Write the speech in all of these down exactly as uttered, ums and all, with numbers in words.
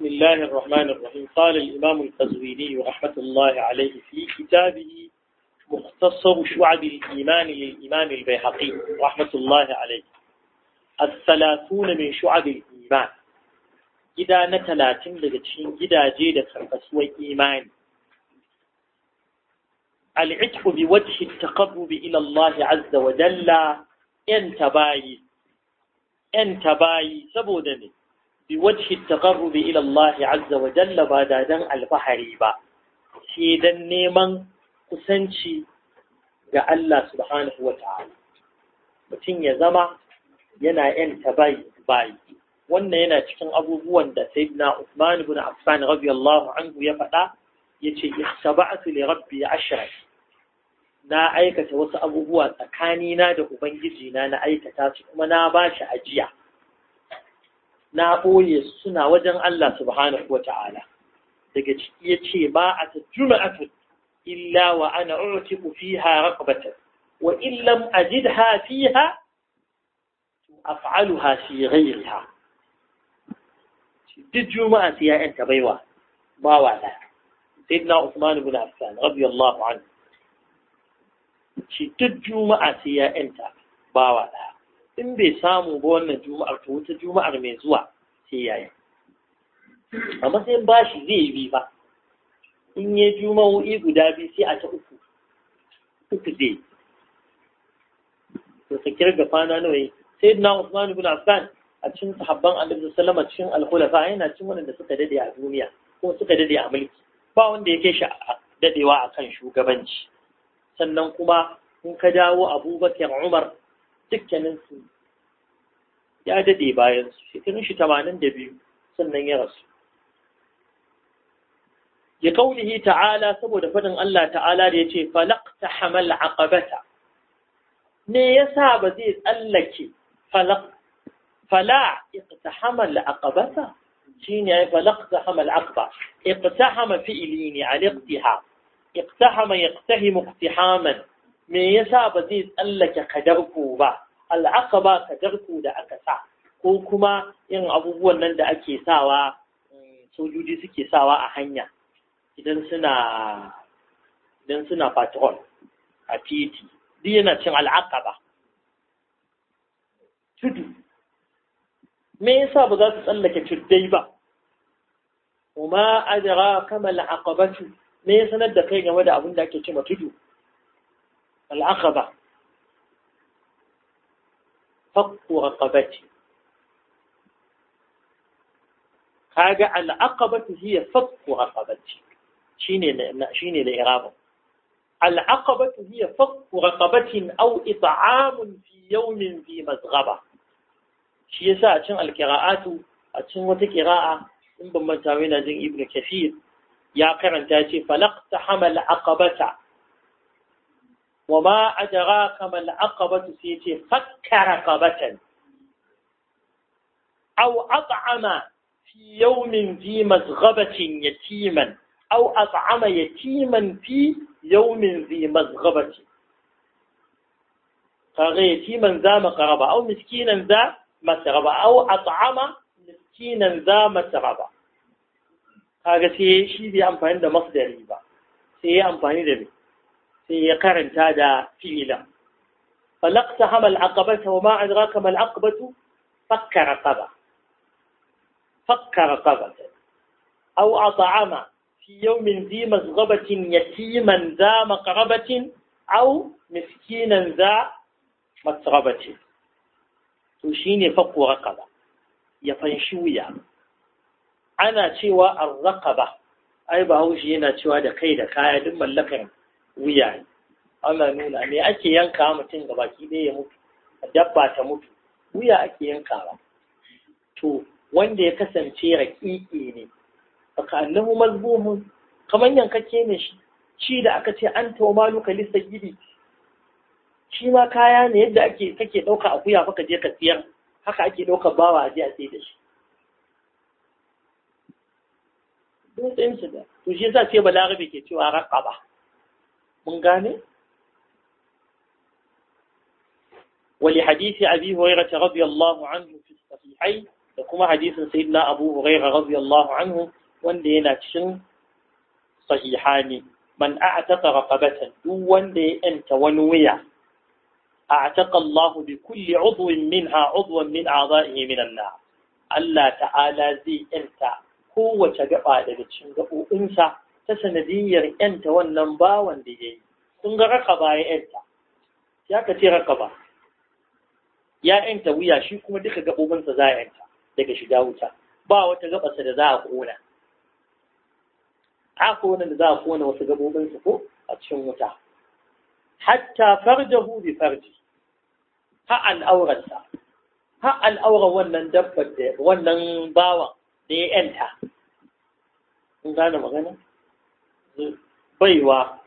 الله الرحمن الرحيم. قال الإمام القزويني رحمة الله عليه في كتابه مختصر شعب الإيمان للإمام البيهقي رحمة الله عليه: الثلاثون من شعب الإيمان. إذا نتلاتين لجتشين إذا جيدة كرفسوى إيمان: العتق بوجه التقرب إلى الله عز وجل. أنت باي أنت باي سبودني بوجه التقرب إلى الله عز وجل بعد دن البحري با سيدا نيمان kusanci ga Allah subhanahu wa ta'ala. Mutum ya zama yana ‘yanta bai bai. Wannan yana cikin abubuwan da Sayyidina Uthman ibn Affan radiyallahu anhu ya faɗa, ya ce, "Ihtaba'atu li rabbi ashra." Na aikata wasu abubuwa tsakanina da Ubangiji na na aikata su kuma na ba shi ajiya. Na ɓoye su suna wajen Allah subhanahu wa ta'ala. Daga ciki ya ce, "Ba a ta juma'atu إلا وأنا أعتق فيها رقبة وإن لم أجدها فيها أفعلها في غيرها." الجمعة يا أنت بيوا باوا لا سيدنا عثمان بن عفان رضي الله عنه. الجمعة يا أنت باوا لا إن بيسامو بون الجمعة توت الجمعة ميزوا سيايا أما سين باشي زي بيبا in ya juma'o'i guda biyu sai a ta uku uku zai to ka kirga kwana nawa yi. Sai na Usman ibn Affan a cikin sahabban Annabi sallallahu alaihi wasallam cikin al-khulafa yana cikin wanda suka dade a duniya ko suka dade a mulki, ba wanda yake shi dadewa akan shugabanci. Sannan kuma in ka dawo Abubakar, Umar, dukkanin su ya dade bayan su shekarun shi tamanin da biyu sannan ya rasu. لقوله تعالى سبب فدن الله تعالى يتي فلقت حمل عقبته me yasa ba zai tsallake falaq fala iqtahama al-aqabata shine ay falaqtahama al-aqba iqtahama fi'lini al-iqtiha iqtahama yaqtahimu iqtihaman. me yasa ba zai tsallake kadarku ba al-aqaba kadarku da aka sa ko kuma yin abubuwan nan da ake sawa sojoji suke sawa a hanya idan suna idan suna patrol a titi duk yana cin al'aqaba tudu. me yasa ba za su tsallake tuddai ba? kuma adraka mal aqabatu, me ya sanar da kai game da abin da ake cewa tudu? al'aqaba fakku raqabati. kaga al'aqabatu hiya fakku raqabati shine shine da iraba. al'aqabatu hiya fakku raqabatin aw it'amun fi yawmin fi mazghaba. shi yasa a cikin alqira'atu a cikin wata qira'a in ban manta mai na jin ibnu kathir ya karanta ce falaqta hamal aqabata wama adraka mal aqabatu sai ce fakka raqabatan aw at'ama fi yawmin fi mazghabatin yatiman أو أطعم يتيما في يوم ذي مزغبة. فغي يتيما ذا مقربة أو مسكينا ذا مسغبة أو أطعم مسكينا ذا مسغبة. هذا سي شيء دي أمفاني ده مصدري با سي أمفاني ده سي يقارن هذا فيلا. فلقتهم العقبة وما أدراك ما العقبة فك رقبة فك رقبة أو أطعم في يوم ذي مزغبة يتيما ذا مقربة أو مسكينا ذا مسغبة. تشيني فق رقبة يفنشويا أنا تشوى الرقبة أي بهوشي أنا تشوى دقيدة كاية دم اللقر وياي أنا نقول أني أكي ينكا متين غباكي دي يموت الدبا تموت ويا أكي ينكا تو wanda ya kasance raƙiƙi ne فكأنه مذبوح كمان ينكake ne shi shi da aka ce an tawmaluka lisajidi shi ma kaya ne yadda ake kake dauka akuya fa ka je ka siyar haka ake dauka bawa a je a sai da shi don sai shi da to shi yasa sai balarabe ke cewa raqaba mun gane. ولحديث أبي هريرة رضي الله عنه في الصحيحين da kuma hadisin sayyidina Abu Hurairah radiyallahu anhu wanda yana cikin sahihani man a'taqa raqabatan duk wanda ya yanta wani wuya a'taqa Allah bi kulli 'udwin minha 'udwan min a'dha'ihi min an-nar Allah ta'ala zai yanta kowace gaba daga cikin gaɓoɓinsa ta sanadiyyar yanta wannan bawan da yayi kun ga raqaba ya yanta ya ka ce raqaba ya yanta wuya shi kuma duka gaɓoɓinsa za a yanta daga shiga wuta ba wata gaɓarsa da za a ƙona a kona da za a kona wasu gaɓoɓinsa ko a cikin wuta hatta farjahu bi farji ha al'aurarsa ha al'aurar wannan dabbar da wannan bawan da ya yanta kun gane magana baiwa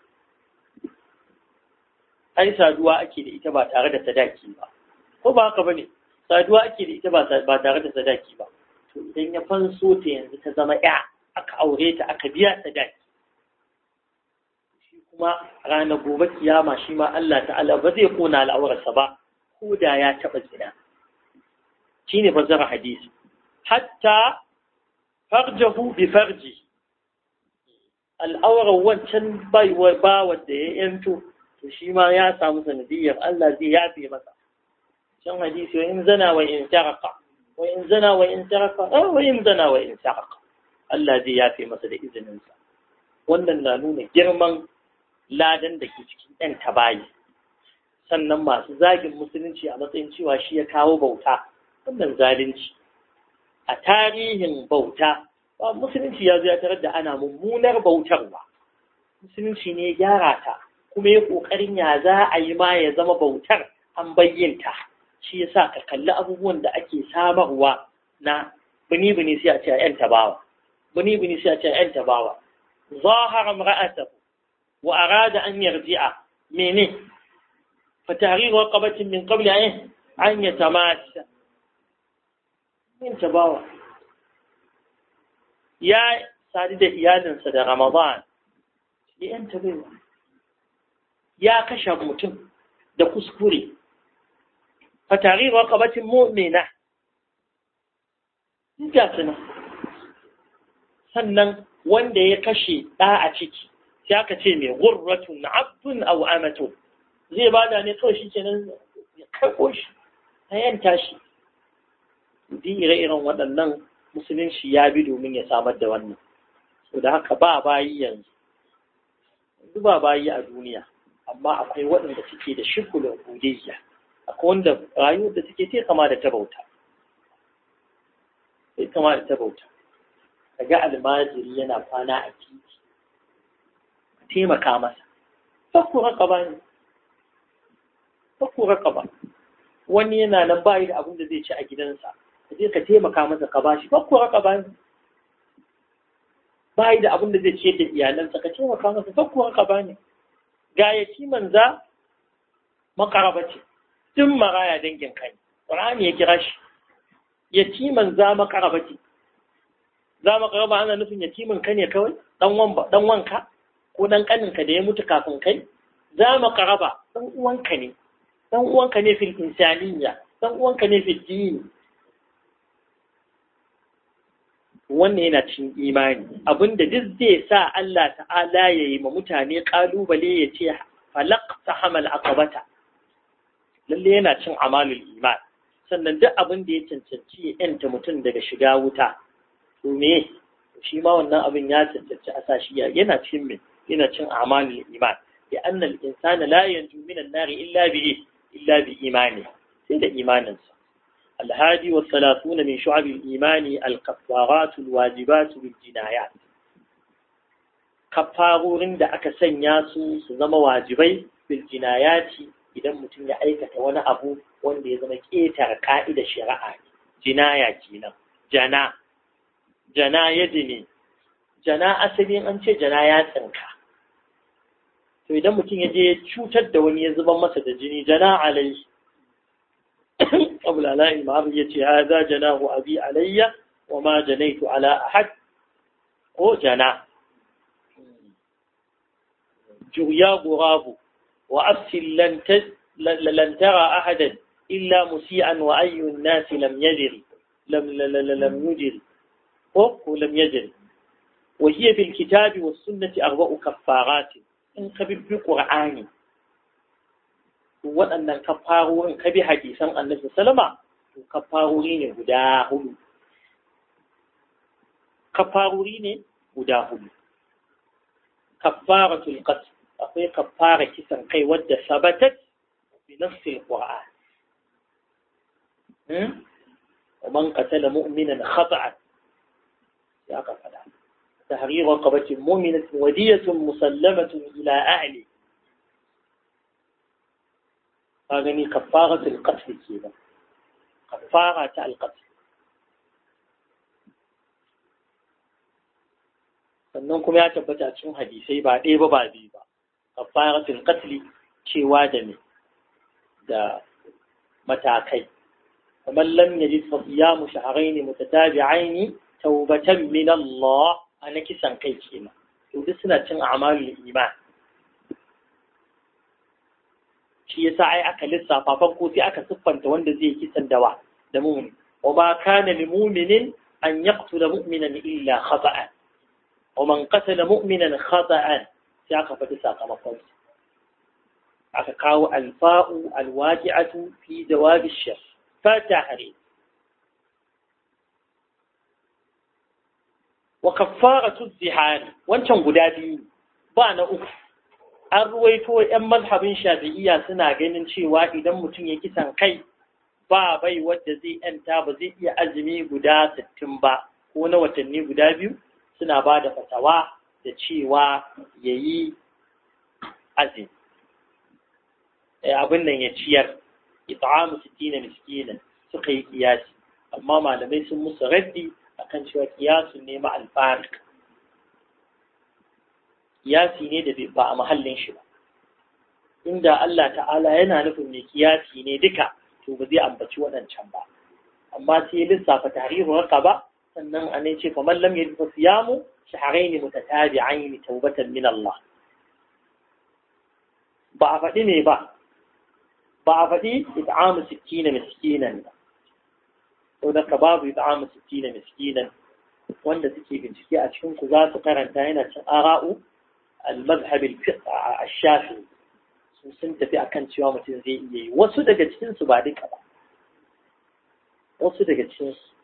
ai saduwa ake da ita ba tare da sadaki ba ko ba haka bane saduwa ake da ita ba tare da sadaki ba to idan ya fanso ta yanzu ta zama ya aka aure ta aka biya sadaki shi kuma ranar gobe kiyama shi ma Allah ta'ala ba zai kona al'aurarsa ba ko da ya taba zina shine bazara hadisi hatta farjahu bi farji al'aurar wancan baiwa ba wanda ya yanto to shi ma ya samu sanadiyar Allah zai yafe masa can hadisi wa in zana wa in taraka wa in zana wa in taraka wa in zana wa in taraka Allah zai yafe masa da izininsa wannan na nuna girman ladan da ke cikin ɗan tabayi sannan masu zagin musulunci a matsayin cewa shi ya kawo bauta wannan zalunci a tarihin bauta ba musulunci ya zo ya tarar da ana mummunar bautarwa musulunci ne ya gyara ta kuma ya kokarin ya za a yi ma ya zama bautar an bayyanta shi yasa ka kalli abubuwan da ake samarwa na bini-bini sai a ce ‘yan tabawa bini-bini sai a ce ‘yan tabawa zahara mra'atahu wa arada an yarji'a mene fa tahriru raqabatin min qabli an an yatamassa ‘yan tabawa ya sadu da iyalinsa da Ramadan ‘yan tabawa ya kashe mutum da kuskure fatari raqabatin mu'mina gasina sannan wanda ya kashe ɗa a ciki sai aka ce mai gurratun abdun aw amatun zai bada ne kawai shi kenan ya karɓo shi a yanta shi duk ire-iren waɗannan musulunci ya bi domin ya samar da wannan so da haka ba bayi yanzu yanzu ba bayi a duniya amma akwai waɗanda suke da shirkulun budiyya akwai wanda rayuwar da suke sai kama da ta bauta sai kama da ta bauta kaga almajiri yana kwana a titi ka taimaka masa fakku raqaba ne fakku raqaba wani yana nan bayi da abin da zai ci a gidansa ka je ka taimaka masa ka bashi fakku raqaba ne bayi da abin da zai ci da iyalansa ka taimaka masa fakku raqaba ne ga yatiman za makaraba ce tun maraya dangin kai ƙwararri ya kira shi yatiman za makaraba ce za makaraba ana nufin yatiman ka ne kawai ɗan wanka ko ɗan ƙaninka da ya mutu kafin kai za makaraba ɗan uwanka ne ɗan uwanka ne fil insaniya ɗan uwanka ne fil dini wannan yana cin imani abinda duk zai sa Allah ta'ala ya yi ma mutane kalubale ya ce falaqta hamal aqabata lalle yana cin amalul iman sannan duk abin da ya cancanci ya yanta mutum daga shiga wuta to me shi ma wannan abin ya cancanci a sa shi yana cin me yana cin amalul iman ya anna al insana la yanju min an-nar illa bi illa bi imani sai da imaninsa الهادي والثلاثون من شعب الإيمان الكفارات الواجبات بالجنايات كفارورين da aka sanya su su zama wajibai bil jinayati idan mutum ya aikata wani abu wanda ya zama ƙetar ka'idar shari'a jinaya kenan jana jana yadini jana asali an ce jana ya tsinka to idan mutum ya je cutar da wani ya zuba masa da jini jana alai قبل لا المعرض هذا جناه أبي علي وما جنيت على أحد هو جنا جويا غراب وأفسل لن, لن ترى أحدا إلا مسيئا وأي الناس لم يدري لم لم يجري أو لم يجري وهي في الكتاب والسنة أربع كفارات إن كبر في القرآن وأن الكفار إن كبر حديثا عن النبي صلى الله عليه وسلم كفارين هداهم كفارين هداهم كفارة القتل أقول كفارة كسر كي ود ثبتت بنفس القرآن ومن قتل مؤمنا خطأ يا قتل تحرير رقبة مؤمنة ودية مسلمة إلى أهله هذه كفارة القتل كذا كفارة القتل sannan kuma ya tabbata a cikin hadisai ba ɗaya ba ba biyu ba kafaratul qatl cewa da ne da matakai kamar lam yajid fa siyamu shahrayn mutatabi'ain tawbatan min Allah ana kisan kai kenan to duk suna cin a'malul iman shi yasa ai aka lissafa farko sai aka siffanta wanda zai kisan dawa da mu'min wa ma kana lil mu'minin an yaqtula mu'minan illa khata'an ومن قتل مؤمنا خطأ سياق فتساق مقصد أفقاو الفاء الواجعة في جواب الشر فتحريم وكفارة الزحان وانشان قدادي بانا أف أرويتو أم مذهب شافعية سنة جنن شيوا إذا متن يكسن كي babai wadda zai yanta ba zai iya azumi guda sittin ba ko na watanni guda biyu suna ba da fatawa da cewa ya yi azumi abin nan ya ciyar it'amu sittina miskinan suka yi kiyasi amma malamai sun musu raddi akan cewa kiyasu ne ma alfarik kiyasi ne da ba a mahallin shi ba inda Allah ta'ala yana nufin mai kiyasi ne duka to ba zai ambaci waɗancan ba amma sai lissafa tarihu raqaba sannan an ce kamar lam yajid fa siyamu shahrayn mutatabi'ain tawbatan min Allah ba a faɗi ne ba ba a faɗi it'amu sittina miskinan ba to da ka babu it'amu sittina miskinan wanda suke bincike a cikin ku za su karanta yana cin ara'u al-madhhab al-fiqh al-shafi'i sun tafi akan cewa mutum zai iya yi wasu daga cikin su ba duka ba wasu daga cikin su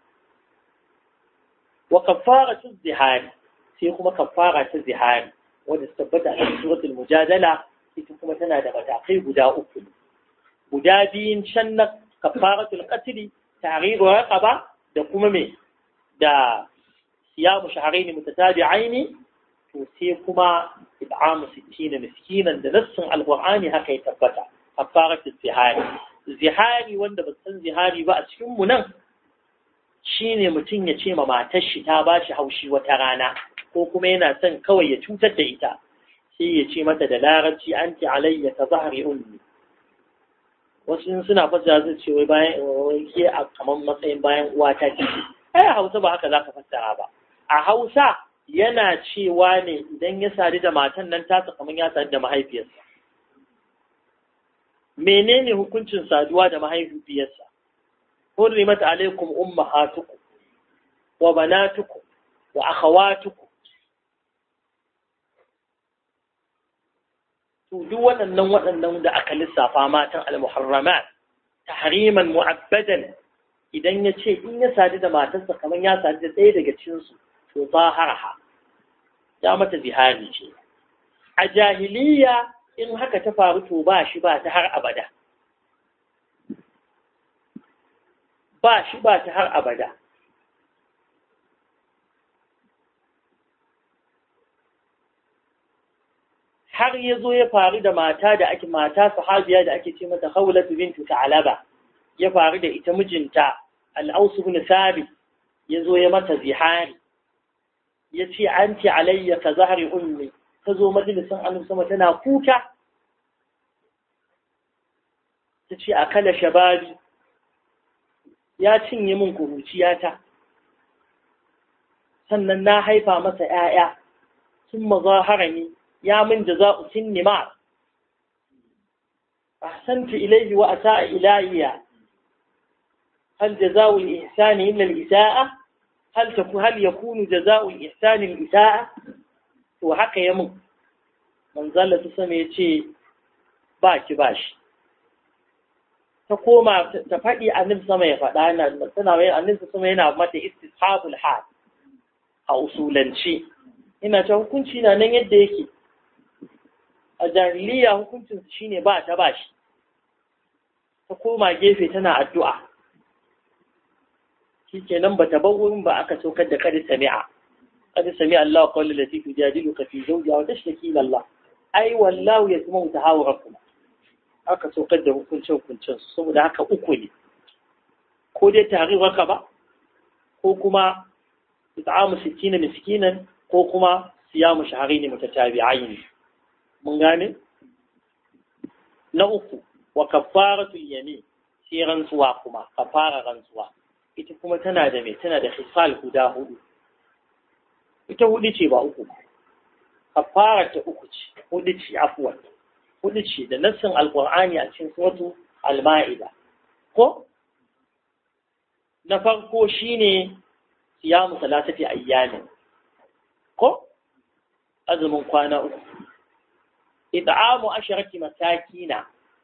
wa kafaratu zihari sai kuma kafara ta zihari wanda ta tabbata a suratul mujadala ita kuma tana da matakai guda uku guda biyun can na kafaratul qatl tahriru raqaba da kuma me da siyamu shahrayn mutatabi'ain to sai kuma it'amu sittina miskinan da nassin alqur'ani haka ya tabbata kafaratul zihari zihari wanda ba san zihari ba a cikin mu nan shine mutum ya ce ma matar shi ta bashi haushi wata rana ko kuma yana son kawai ya cutar da ita sai ya ce mata da larabci anti alayya ka zahri ummi wasu suna fassara su ce wai bayan wai ke a kaman matsayin bayan uwa ta ce ai a Hausa ba haka zaka fassara ba a Hausa yana cewa ne idan ya sadu da matan nan tasa kaman ya sadu da mahaifiyarsa menene hukuncin saduwa da mahaifiyarsa حرمت عليكم أمهاتكم وبناتكم وأخواتكم duk waɗannan waɗannan da aka lissafa matan al-muharramat tahriman mu'abbadan idan ya ce in ya sadu da matarsa kamar ya sadu da ɗaya daga cikin su to zaharaha ya mata zihari ce a jahiliya in haka ta faru to ba shi ba ta har abada ba shi ba ta har abada har ya zo ya faru da mata da ake mata sahabiya da ake ce mata Khawlatu bintu Ta'laba ya faru da ita mijinta Al-Aws ibn Thabit ya zo ya mata zihari ya ce anti alayya ka zahri ummi ta zo majalisin Annabi sama tana kuka ta ce akala shababi ya cinye min kuruciyata sannan na haifa masa ‘ya'ya sun mazaharani ya min da za u sinni ma a santi ilaihi wa a sa'a ilahiya hal jazaa'ul ihsani illa al-isa'a hal taku hal yakunu jazaa'ul ihsani al-isa'a to haka ya mun manzala su sama yace ba ki bashi ta koma ta faɗi annabi sama ya faɗa yana tana wai annabi sama yana mata istishabul hal a usulanci ina ta hukunci na nan yadda yake a jahiliya hukuncin su shine ba ta bashi ta koma gefe tana addu'a shikenan bata bar wurin ba aka saukar da kad sami'a kad sami'a Allah qawla lati tujadiluka fi zawjiha wa tashtaki ila Allah ai wallahu yasma'u tahawurakum aka saukar da hukunce-hukuncen saboda haka uku ne ko dai tarihi ka ba ko kuma it'amu sittina miskinan ko kuma siyamu shahrayn mutatabi'ain mun gane na uku wa kaffaratul yamin sai rantsuwa kuma kafara rantsuwa ita kuma tana da me tana da khisal guda hudu ita hudu ce ba uku kafara ta uku ce hudu ce afwan hudu ce da nassin alqur'ani a cikin suratu al-ma'ida ko na farko shine siyamu salasati ayyamin ko azumin kwana uku id'amu asharati masakina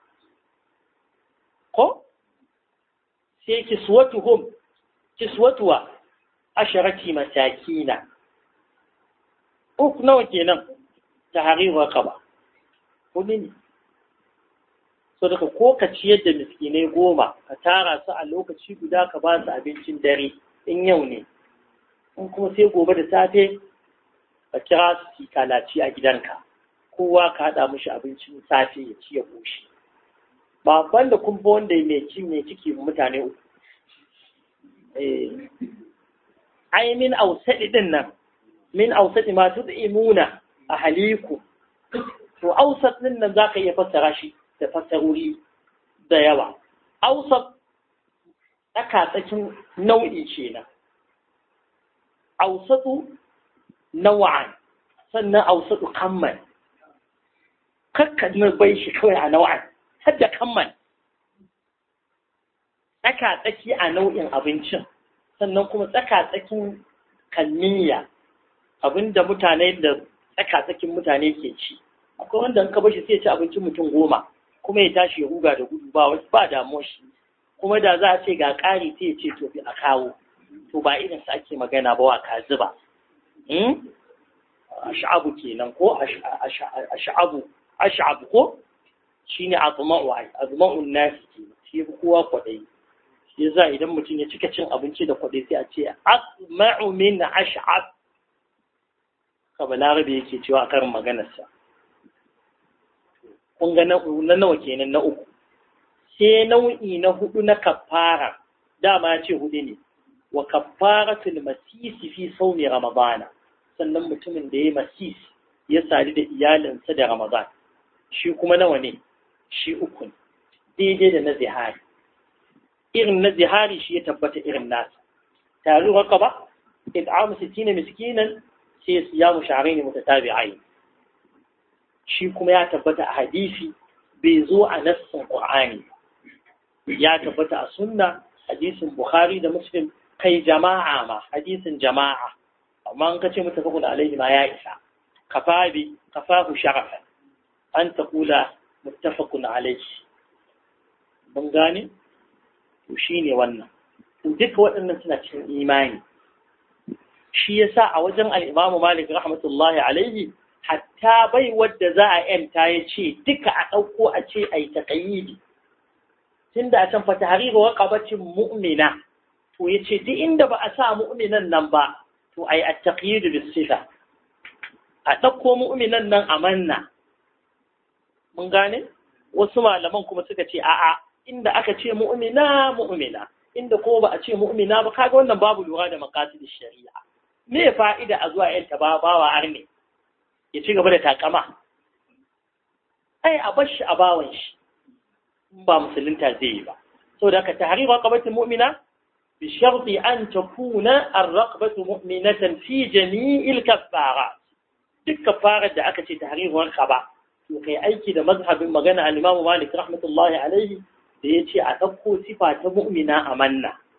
ko sai kiswatuhum kiswatuwa asharati masakina uku nawa kenan tahriru raqaba hudu ne so daga ko ka ciyar da miskinai goma ka tara su a lokaci guda ka ba su abincin dare in yau ne in kuma sai gobe da safe ka kira su ci kalaci a gidanka kowa ka haɗa mishi abincin safe ya ci ya koshi ba banda kun ba wanda mai ci mai ciki mutane uku eh ai min ausadi din nan min ausadi ma tud'imuna ahliku to ausat din nan zaka iya fassara shi da fassarori da yawa ausat tsaka tsakin nau'i kenan ausatu naw'an sannan ausatu kamman kakka ne bai shi kawai a naw'an har da kamman tsaka tsaki a nau'in abincin sannan kuma tsaka tsakin kalmiya abinda mutane da tsaka tsakin mutane ke ci akwai wanda in ka bashi sai ya ci abincin mutum goma kuma ya tashi ya huga da gudu ba ba damuwa shi kuma da za a ce ga ƙari sai ya ce to a kawo to ba irin sa ake magana ba wa ka zuba hmm ash'abu kenan ko ash'abu ash'abu ko shine azma'u ai azma'un nas shi kowa kwadai shi yasa idan mutum ya cika cin abinci da kwadai sai a ce azma'u min ash'ab kabalarabe yake cewa a karin maganarsa kun ga na nawa kenan na uku sai nau'i na hudu na kafara dama ya ce hudu ne wa kafaratul masisi fi sawmi ramadana sannan mutumin da ya masis ya sadu da iyalinsa da ramadan shi kuma nawa ne shi uku ne daidai da na zihari irin na zihari shi ya tabbata irin nasa taru haka ba id'amu sittina miskinan sai siyamu shahrayn mutatabi'ain shi kuma ya tabbata a hadisi bai zo a nassin Qur'ani ya tabbata a sunna hadisin Bukhari da Muslim kai jama'a ma hadisin jama'a amma an kace mutafaqun alaihi ma ya isa kafabi kafahu sharafa an taqula muttafaqun alaihi mun gane to shine wannan to duka waɗannan suna cikin imani shi yasa a wajen al-Imam Malik rahmatullahi alaihi hatta bai wadda za a yanta ya ce duka a ɗauko a ce a yi taƙayyidi tun da a can fata hariba wa ƙabacin mu'mina to ya ce duk inda ba a sa mu'minan nan ba to a yi a taƙayyidu da sifa a ɗauko mu'minan nan a manna mun gane wasu malaman kuma suka ce a'a inda aka ce mu'mina mu'mina inda ko ba a ce mu'mina ba kaga wannan babu lura da maqasid shari'a me fa'ida a zuwa yanta ba bawa arne ya ci gaba da takama ai a bar shi a bawan shi ba musulunta zai yi ba saboda ka tahrir raqabati mu'mina bi sharti an takuna ar-raqabatu mu'minatan fi jami'il kaffarat duk kaffarar da aka ce tahrir raqaba to kai aiki da mazhabin magana al-Imam Malik rahmatullahi alaihi da yace a dauko sifa ta mu'mina amanna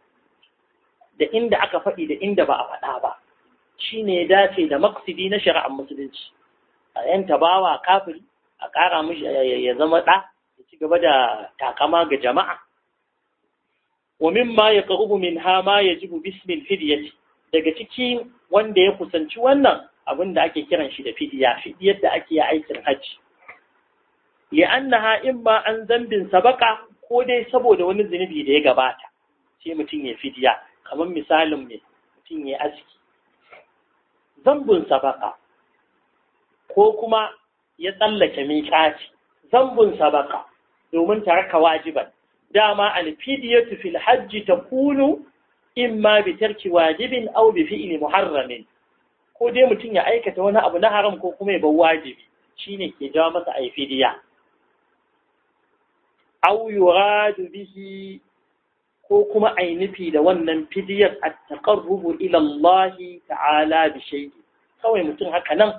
da inda aka faɗi da inda ba a faɗa ba shine ya dace da maqsidi na shari'ar musulunci. A yanta bawa kafiri a ƙara mishi ya zama ɗa ya ci gaba da takama ga jama'a. Wa mimma yaqrubu minha ma yajibu bismil fidyati, daga cikin wanda ya kusanci wannan abin da ake kiran shi da fidiya, fidiyar da ake yi aikin hajji. Li'annaha imma an zambin sabaka, ko dai saboda wani zunubi da ya gabata sai mutum ya fidiya, kamar misalin mai mutum ya aski zambun sabaka, ko kuma ya tsallake miƙaci zambun sabaka domin taraka wajiban. Dama alfidiyatu fil hajji takunu imma bi tarki wajibin aw bi fi'li muharramin, ko dai mutum ya aikata wani abu na haram ko kuma ya bar wajibi, shine ke jawo masa ai fidiya. Aw yuradu bihi, ko kuma ai nufi da wannan fidiyar at-taqarrubu ila Allah ta'ala bi shay'in. Kawai mutum haka nan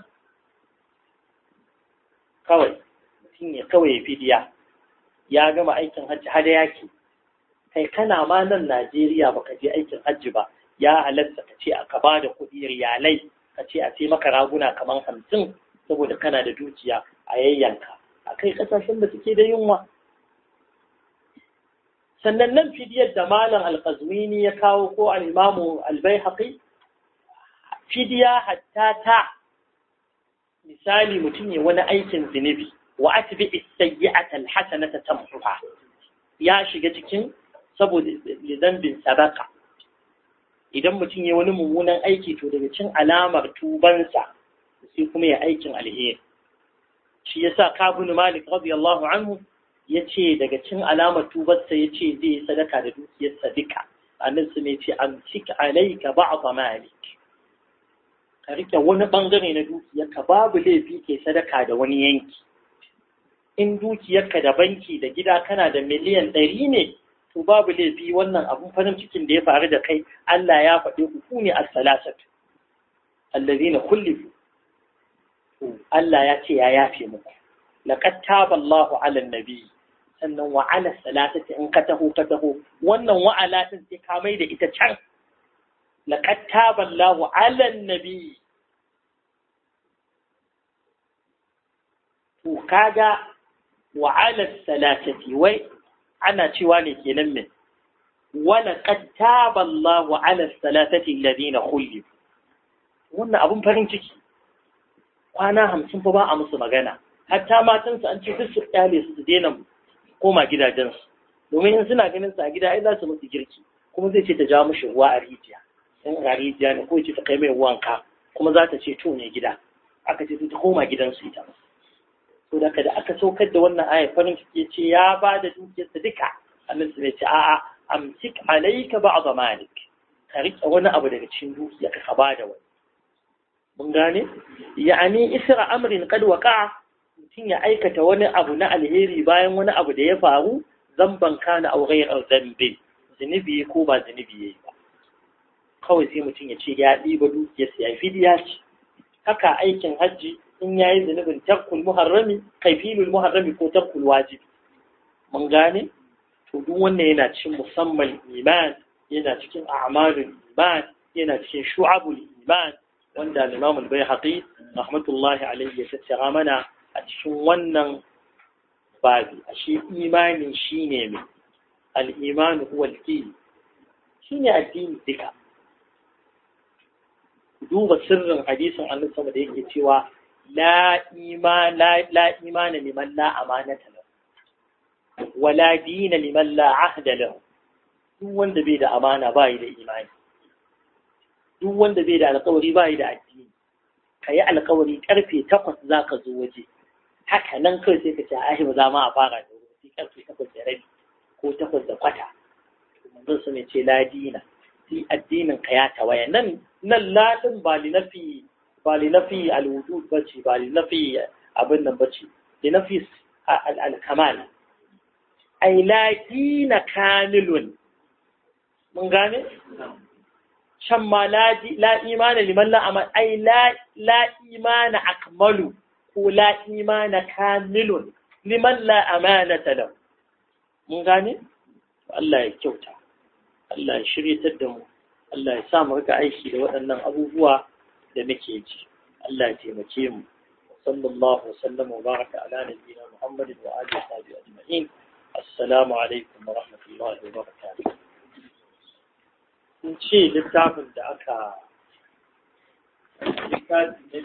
kawai mutum ya kawai fidiya, ya gama aikin hajji hada yake, kai kana ma nan Najeriya baka je aikin hajji ba, ya halatta ka ce aka ba da kuɗi riyalai, ka ce a ce maka raguna kamar hamsin saboda kana da dukiya a yayyanka a kai ƙasashen da suke da yunwa. Sannan nan fidiyar da malam al-Qazwini ya kawo ko al-Imamu al-Baihaqi, fidiya hatta ta misali mutum ya wani aikin zinubi wa atbi as-sayyi'ata al-hasanata tamhuha, ya shiga cikin saboda zambin sadaka. Idan mutum ya wani mummunan aiki to daga cin alamar tubansa sai kuma ya aikin alheri. Shi yasa Kabun Malik radiyallahu anhu yace daga cin alamar tubarsa yace zai yi sadaka da dukiyarsa duka. Annabi sai yace amsik alayka ba'd malik, ka rike wani bangare na dukiyarka, babu laifi ke sadaka da wani yanki. In dukiyarka da banki da gida kana da miliyan ɗari ne, to babu laifi wannan abun farin cikin da ya faru da kai, Allah ya faɗi ku ne as-salasatu allazina kullifu. Allah ya ce ya yafe muku. Laqad taba Allahu 'ala an-nabi, sannan wa 'ala salasati in ka taho ka taho, wannan wa 'ala din sai ka mai da ita can. Laqad taba Allahu 'ala an-nabi. To kaga wa 'ala salasati, wai ana cewa ne kenan min wala qad taba Allahu 'ala salasati alladhina khulifu. Wannan abun farin ciki, kwana hamsin fa ba a musu magana, hatta matansu an ce duk su kyale su su daina koma gidajensu, domin in suna ganin su a gida ai za su musu girki, kuma zai ce ta jawo mishi ruwa a rijiya, in a rijiya ne ko ce ta kai mai wanka, kuma za ta ce to ne gida, aka ce ta koma gidansu ita. To da kada aka saukar da wannan ayar farin ciki ya ce ya ba da dukiyarsa duka, annabi sai ce a'a amsik alayka ba'd malik, ka rike wani abu daga cikin dukiya ka ba da wani. Mun gane? Ya'ani isra amrin qad waqa'a, mutum ya aikata wani abu na alheri bayan wani abu da ya faru, zamban kana aw ghayra dhanbin, zunubi ko ba zunubi yayi ba. Kawai sai mutum ya ce ya ɗiba dukiyarsa ya fidiya ce. Haka aikin hajji in yayi zunubin tarkul muharrami, kaifilul muharrami ko tarkul wajibi. Mun gane? To duk wannan yana cikin musamman iman, yana cikin a'malul iman, yana cikin shu'abul iman, wanda al-Imam al-Baihaqi rahmatullahi alayhi ya tattara mana a cikin wannan babi. Ashe imani shine mai al-iman huwa al-din, shine addini duka. Duba sirrin hadisin Annabi sallallahu alaihi wasallam da yake cewa la iman la, la imana liman la amanata lahu wala dina liman la ahda lahu. Duk wanda bai da amana bai da imani, duk wanda bai da alƙawari bai da addini. Ka yi alƙawari karfe takwas za ka zo waje, haka nan kawai sai ka ce ai ba za ma a fara da wuri, sai karfe takwas da rabi ko takwas da kwata. Manzon su ne ce la dina, sai addinin ka ya tawaya. Nan nan latin ba li nafi ba li nafi al-wujud bace, ba li nafi abin nan bace, li nafi al-kamal. Ai la dina kamilun. Mun gane? Can ma la imana liman la amal, ai la imana akmalu ko la imana kamilun liman la amanata lahu. Mun gane? Allah ya kyauta, Allah ya shiryatar da mu, Allah ya sa mu rika aiki da waɗannan abubuwa da muke ji Allah ya taimake mu sallallahu wasallam wa baraka ala nabiyyina Muhammad wa alihi wa sahbihi ajma'in assalamu alaikum wa rahmatullahi wa barakatuh kun ce littafin da aka littafin